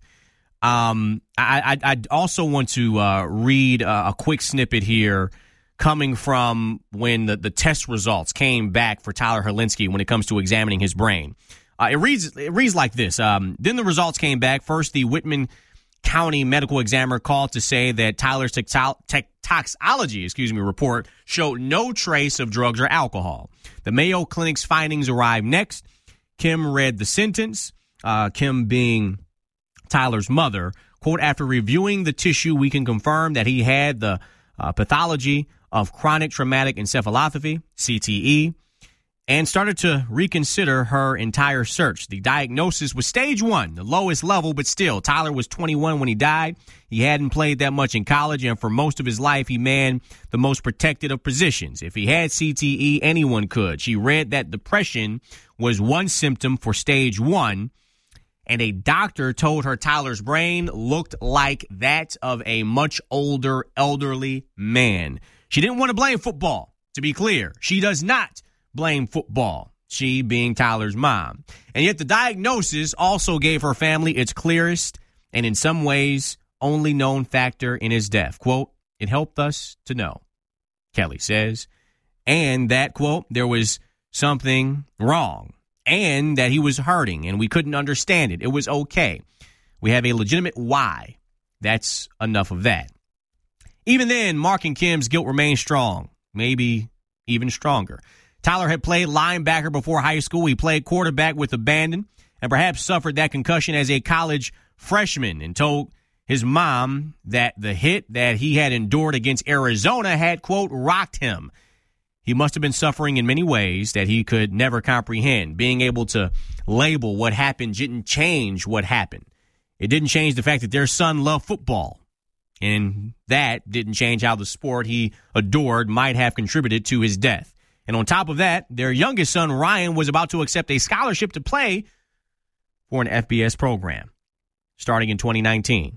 Um, I, I, I also want to uh, read a, a quick snippet here coming from when the, the test results came back for Tyler Hilinski when it comes to examining his brain. Uh, it reads it reads like this. Um, then the results came back. First, the Whitman County medical examiner called to say that Tyler's toxo- tech toxology, excuse me, report showed no trace of drugs or alcohol. The Mayo Clinic's findings arrived next. Kim read the sentence, uh, Kim being Tyler's mother. Quote, after reviewing the tissue, we can confirm that he had the uh, pathology of chronic traumatic encephalopathy, C T E, and started to reconsider her entire search. The diagnosis was stage one, the lowest level, but still, Tyler was twenty-one when he died. He hadn't played that much in college, and for most of his life, he manned the most protected of positions. If he had C T E, anyone could. She read that depression was one symptom for stage one, and a doctor told her Tyler's brain looked like that of a much older, elderly man. She didn't want to blame football, to be clear. She does not blame football, she being Tyler's mom. And yet the diagnosis also gave her family its clearest and in some ways only known factor in his death. Quote, it helped us to know, Kelly says, and that, quote, there was something wrong and that he was hurting and we couldn't understand it. It was okay. We have a legitimate why. That's enough of that. Even then, Mark and Kim's guilt remained strong, maybe even stronger. Tyler had played linebacker before high school. He played quarterback with abandon and perhaps suffered that concussion as a college freshman and told his mom that the hit that he had endured against Arizona had, quote, rocked him. He must have been suffering in many ways that he could never comprehend. Being able to label what happened didn't change what happened. It didn't change the fact that their son loved football. And that didn't change how the sport he adored might have contributed to his death. And on top of that, their youngest son, Ryan, was about to accept a scholarship to play for an F B S program starting in twenty nineteen.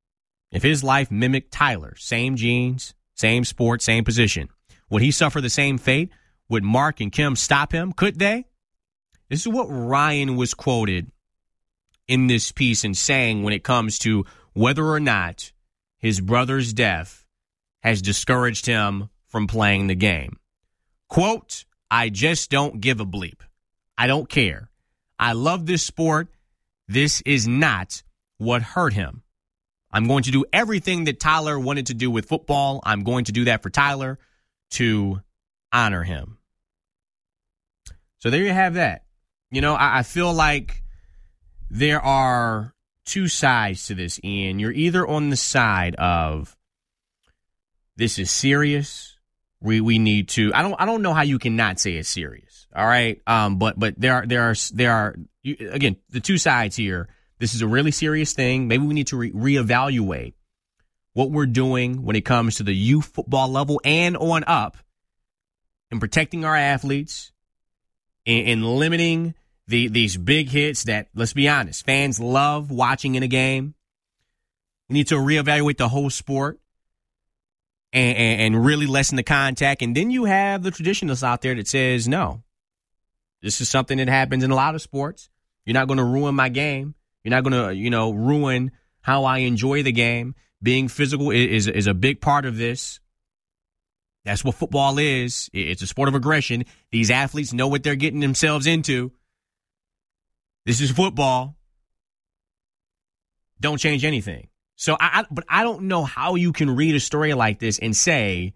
If his life mimicked Tyler's, same genes, same sport, same position, would he suffer the same fate? Would Mark and Kim stop him? Could they? This is what Ryan was quoted in this piece and saying when it comes to whether or not his brother's death has discouraged him from playing the game. Quote, I just don't give a bleep. I don't care. I love this sport. This is not what hurt him. I'm going to do everything that Tyler wanted to do with football. I'm going to do that for Tyler to honor him. So there you have that. You know, I, I feel like there are two sides to this, Ian. You're either on the side of this is serious. We we need to. I don't I don't know how you can not say it's serious. All right. Um. But but there are there are there are you, again the two sides here. This is a really serious thing. Maybe we need to re- reevaluate what we're doing when it comes to the youth football level and on up in protecting our athletes and, and limiting the these big hits that, let's be honest, fans love watching in a game. We need to reevaluate the whole sport and, and, and really lessen the contact. And then you have the traditionalists out there that says, no, this is something that happens in a lot of sports. You're not going to ruin my game. You're not going to, you know, ruin how I enjoy the game. Being physical is, is is a big part of this. That's what football is. It's a sport of aggression. These athletes know what they're getting themselves into. This is football. Don't change anything. So, I, I but I don't know how you can read a story like this and say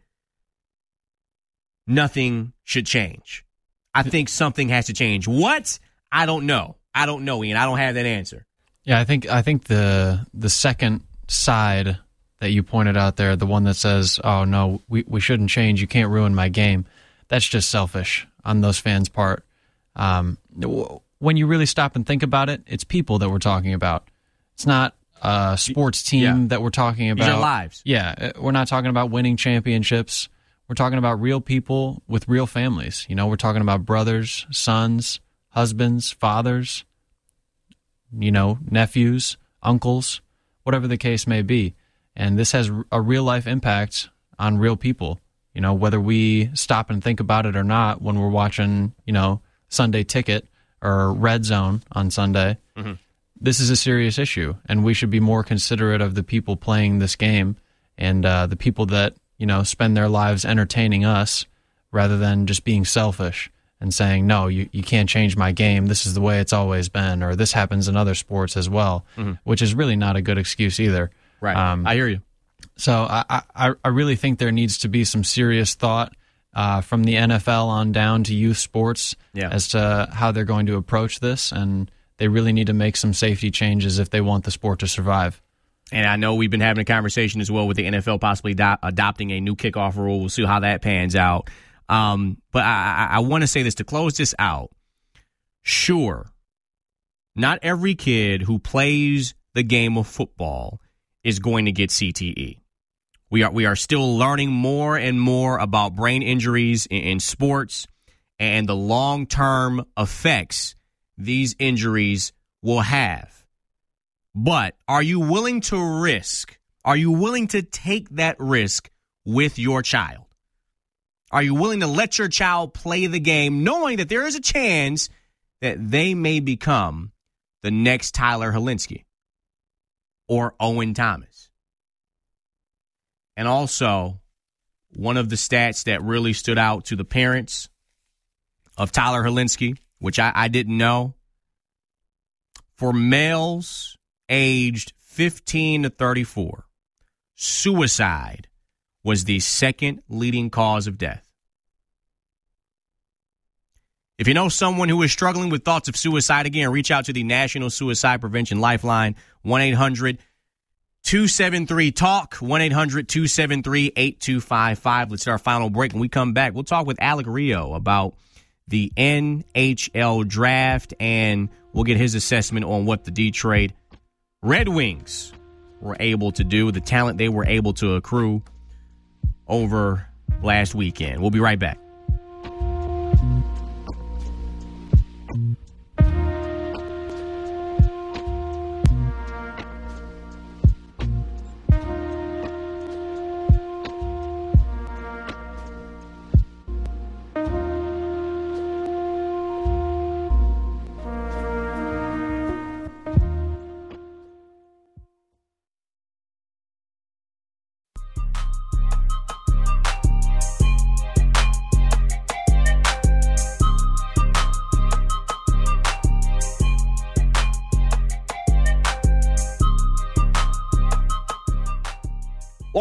nothing should change. I think something has to change. What? I don't know. I don't know, Ian. I don't have that answer. Yeah, I think I think the the second side that you pointed out there, the one that says, "Oh no, we we shouldn't change. You can't ruin my game." That's just selfish on those fans' part. Um, when you really stop and think about it, it's people that we're talking about. It's not a sports team yeah. that we're talking about. These are lives. Yeah, we're not talking about winning championships. We're talking about real people with real families. You know, we're talking about brothers, sons, husbands, fathers, you know, nephews, uncles, whatever the case may be. And this has a real-life impact on real people, you know, whether we stop and think about it or not when we're watching, you know, Sunday Ticket or Red Zone on Sunday. Mm-hmm. This is a serious issue, and we should be more considerate of the people playing this game and uh, the people that, you know, spend their lives entertaining us rather than just being selfish and saying, no, you, you can't change my game. This is the way it's always been, or this happens in other sports as well, mm-hmm. which is really not a good excuse either. Right. Um, I hear you. So I, I, I really think there needs to be some serious thought uh, from the N F L on down to youth sports yeah. as to how they're going to approach this, and they really need to make some safety changes if they want the sport to survive. And I know we've been having a conversation as well with the N F L possibly do- adopting a new kickoff rule. We'll see how that pans out. Um, but I, I, I want to say this to close this out. Sure, not every kid who plays the game of football is going to get C T E. We are we are still learning more and more about brain injuries in, in sports and the long-term effects these injuries will have. But are you willing to risk? Are you willing to take that risk with your child? Are you willing to let your child play the game knowing that there is a chance that they may become the next Tyler Hilinski or Owen Thomas? And also, one of the stats that really stood out to the parents of Tyler Hilinski, which I, I didn't know, for males aged fifteen to thirty-four, suicide was the second leading cause of death. If you know someone who is struggling with thoughts of suicide, again, reach out to the National Suicide Prevention Lifeline, one eight hundred two seven three talk, one eight hundred two seven three eight two five five. Let's start our final break. When we come back, we'll talk with Alec Rio about the N H L draft, and we'll get his assessment on what the Detroit Red Wings were able to do, the talent they were able to accrue over last weekend. We'll be right back.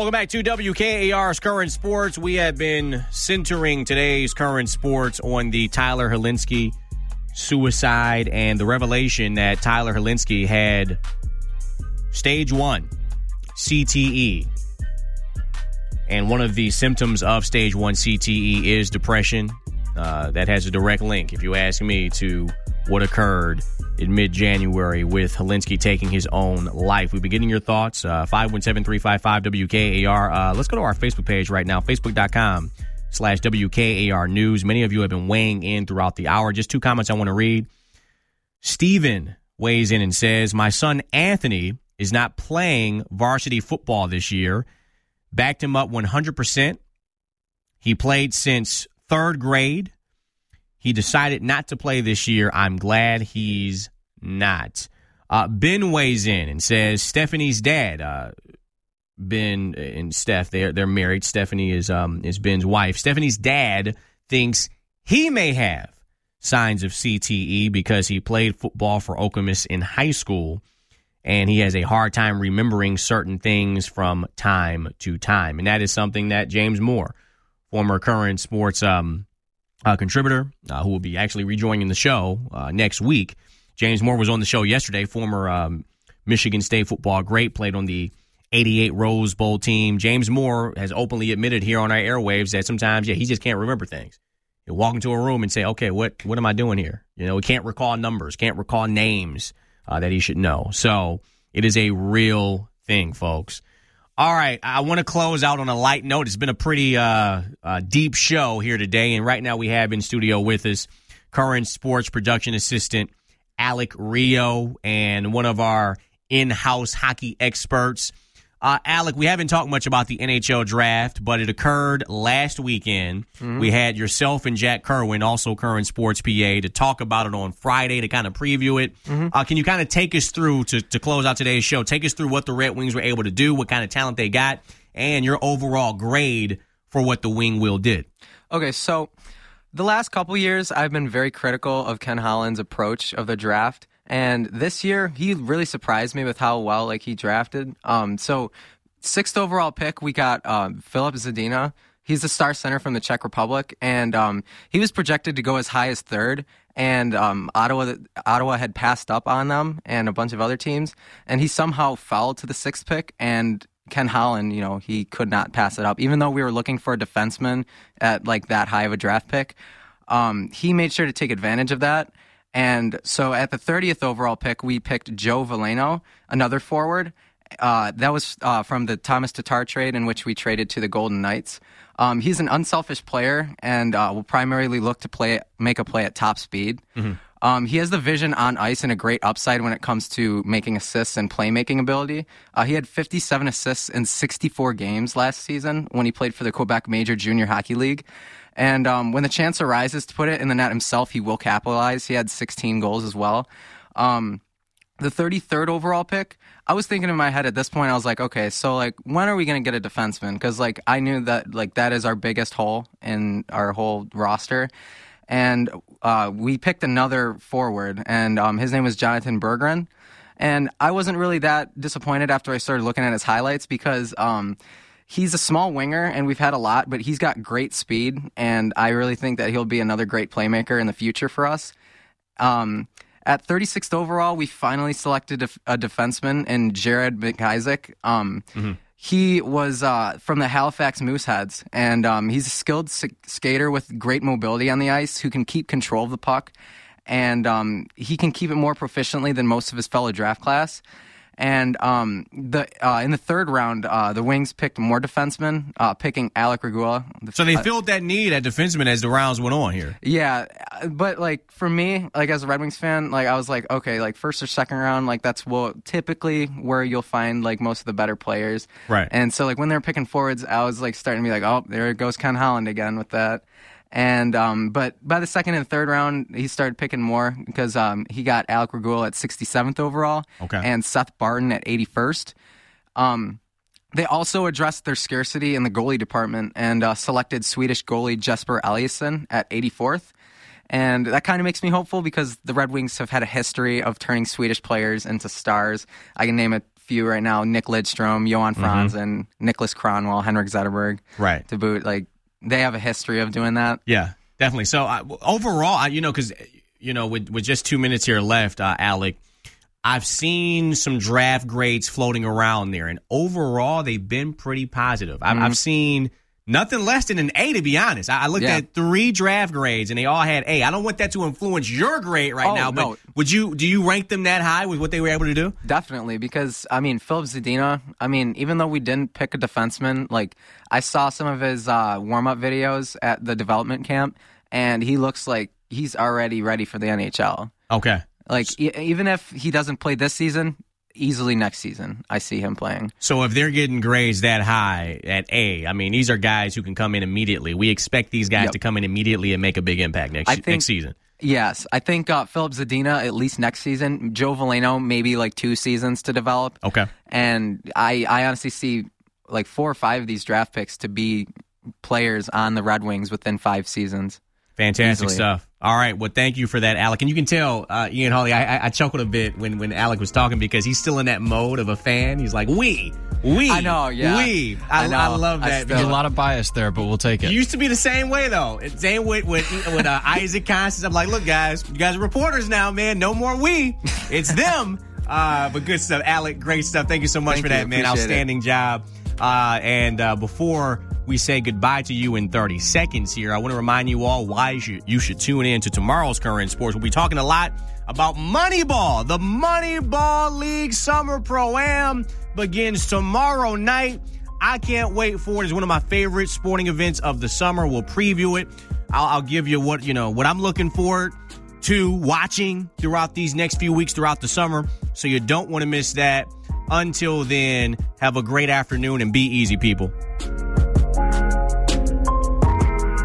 Welcome back to W K A R's Current Sports. We have been centering today's Current Sports on the Tyler Hilinski suicide and the revelation that Tyler Hilinski had stage one C T E. And one of the symptoms of stage one C T E is depression. Uh, that has a direct link, if you ask me, to what occurred in mid-January with Hilinski taking his own life. We've been getting your thoughts. Uh, five one seven, three five five, W K A R. Uh, let's go to our Facebook page right now, facebook.com slash WKAR News. Many of you have been weighing in throughout the hour. Just two comments I want to read. Steven weighs in and says, my son Anthony is not playing varsity football this year. Backed him up one hundred percent. He played since third grade. He decided not to play this year. I'm glad he's not. Uh, Ben weighs in and says Stephanie's dad, uh, Ben and Steph, they're they're married. Stephanie is um is Ben's wife. Stephanie's dad thinks he may have signs of C T E because he played football for Okemos in high school, and he has a hard time remembering certain things from time to time. And that is something that James Moore, former Current Sports um. Uh, contributor, uh, who will be actually rejoining the show uh, next week. James Moore was on the show yesterday, former um, Michigan State football great, played on the eighty-eight Rose Bowl team. James Moore has openly admitted here on our airwaves that sometimes, yeah, he just can't remember things. He'll walk into a room and say, okay, what what am I doing here? You know, he can't recall numbers, can't recall names uh, that he should know. So it is a real thing, folks. All right, I want to close out on a light note. It's been a pretty uh, uh, deep show here today, and right now we have in studio with us Current Sports production assistant Alec Rio and one of our in-house hockey experts. Uh, Alec, we haven't talked much about the N H L draft, but it occurred last weekend. Mm-hmm. We had yourself and Jack Kerwin, also Current Sports P A, to talk about it on Friday to kind of preview it. Mm-hmm. Uh, can you kind of take us through, to, to close out today's show, take us through what the Red Wings were able to do, what kind of talent they got, and your overall grade for what the Wing Wheel did? Okay, so the last couple years, I've been very critical of Ken Holland's approach of the draft. And this year, he really surprised me with how well like he drafted. Um, so, sixth overall pick, we got um, Filip Zadina. He's a star center from the Czech Republic, and um, he was projected to go as high as third. And um, Ottawa, Ottawa had passed up on them and a bunch of other teams, and he somehow fell to the sixth pick. And Ken Holland, you know, he could not pass it up, even though we were looking for a defenseman at like that high of a draft pick. Um, he made sure to take advantage of that. And so at the thirtieth overall pick, we picked Joe Veleno, another forward. Uh, that was uh, from the Thomas Tatar trade in which we traded to the Golden Knights. Um, he's an unselfish player and uh, will primarily look to play, make a play at top speed. Mm-hmm. Um, he has the vision on ice and a great upside when it comes to making assists and playmaking ability. Uh, he had fifty-seven assists in sixty-four games last season when he played for the Quebec Major Junior Hockey League. And um, when the chance arises to put it in the net himself, he will capitalize. He had sixteen goals as well. Um, the thirty-third overall pick, I was thinking in my head at this point, I was like, okay, so like, when are we going to get a defenseman? Because like I knew that like that is our biggest hole in our whole roster. And uh, we picked another forward, and um, his name was Jonathan Berggren. And I wasn't really that disappointed after I started looking at his highlights because um, he's a small winger, and we've had a lot, but he's got great speed, and I really think that he'll be another great playmaker in the future for us. Um, at thirty-sixth overall, we finally selected a, a defenseman in Jared McIsaac. Um, mm-hmm. He was uh, from the Halifax Mooseheads, and um, he's a skilled s- skater with great mobility on the ice who can keep control of the puck, and um, he can keep it more proficiently than most of his fellow draft class. And um, the uh, in the third round, uh, the Wings picked more defensemen, uh, picking Alec Regula. So they filled that need at defenseman as the rounds went on here. Yeah, but like for me, like as a Red Wings fan, like I was like, okay, like first or second round, like that's well, typically where you'll find like most of the better players. Right. And so like when they were picking forwards, I was like starting to be like, oh, there goes Ken Holland again with that. And um, but by the second and third round, he started picking more because um, he got Alec Regula at sixty-seventh overall, okay, and Seth Barton at eighty-first. Um, they also addressed their scarcity in the goalie department and uh, selected Swedish goalie Jesper Eliasson at eighty-fourth. And that kind of makes me hopeful because the Red Wings have had a history of turning Swedish players into stars. I can name a few right now: Nick Lidstrom, Johan Franz, Mm-hmm. and Nicholas Cronwell, Henrik Zetterberg. Right. To boot, like they have a history of doing that. Yeah, definitely. So uh, overall, I, you know, because you know, with with just two minutes here left, uh, Alec, I've seen some draft grades floating around there, and overall, they've been pretty positive. I've, Mm-hmm. I've seen nothing less than an A, to be honest. I, I looked Yeah. at three draft grades, and they all had A. I don't want that to influence your grade right Oh, now, but no. would you? Do you rank them that high with what they were able to do? Definitely, because I mean, Philip Zadina. I mean, even though we didn't pick a defenseman, like I saw some of his uh, warm up videos at the development camp, and he looks like he's already ready for the N H L. Okay. Like e- even if he doesn't play this season, easily next season, I see him playing. So if they're getting grades that high at A, I mean, these are guys who can come in immediately. We expect these guys Yep. to come in immediately and make a big impact next I think- next season. Yes, I think uh, Philip Zadina at least next season. Joe Veleno maybe like two seasons to develop. Okay. And I, I honestly see like four or five of these draft picks to be players on the Red Wings within five seasons. Fantastic Easily. stuff. All right. Well, thank you for that, Alec. And you can tell, uh, Ian Hawley, I, I, I chuckled a bit when, when Alec was talking because he's still in that mode of a fan. He's like, we, we, I know, yeah. we. I, I know. I love I that. still- There's a lot of bias there, but we'll take You it. used to be the same way, though. It's Same with with, with uh, Isaac Constance. I'm like, look, guys, you guys are reporters now, man. No more we. It's them. Uh, but good stuff. Alec, great stuff. Thank you so much Thank for that, you. man. Appreciate it. Outstanding job. Uh, and uh, before we say goodbye to you in thirty seconds here, I want to remind you all why you should, you should tune in to tomorrow's Current Sports. We'll be talking a lot about Moneyball. The Moneyball League Summer Pro-Am begins tomorrow night. I can't wait for it. It's one of my favorite sporting events of the summer. We'll preview it. I'll, I'll give you what, you know, what I'm looking forward to watching throughout these next few weeks throughout the summer. So you don't want to miss that. Until then, have a great afternoon and be easy, people.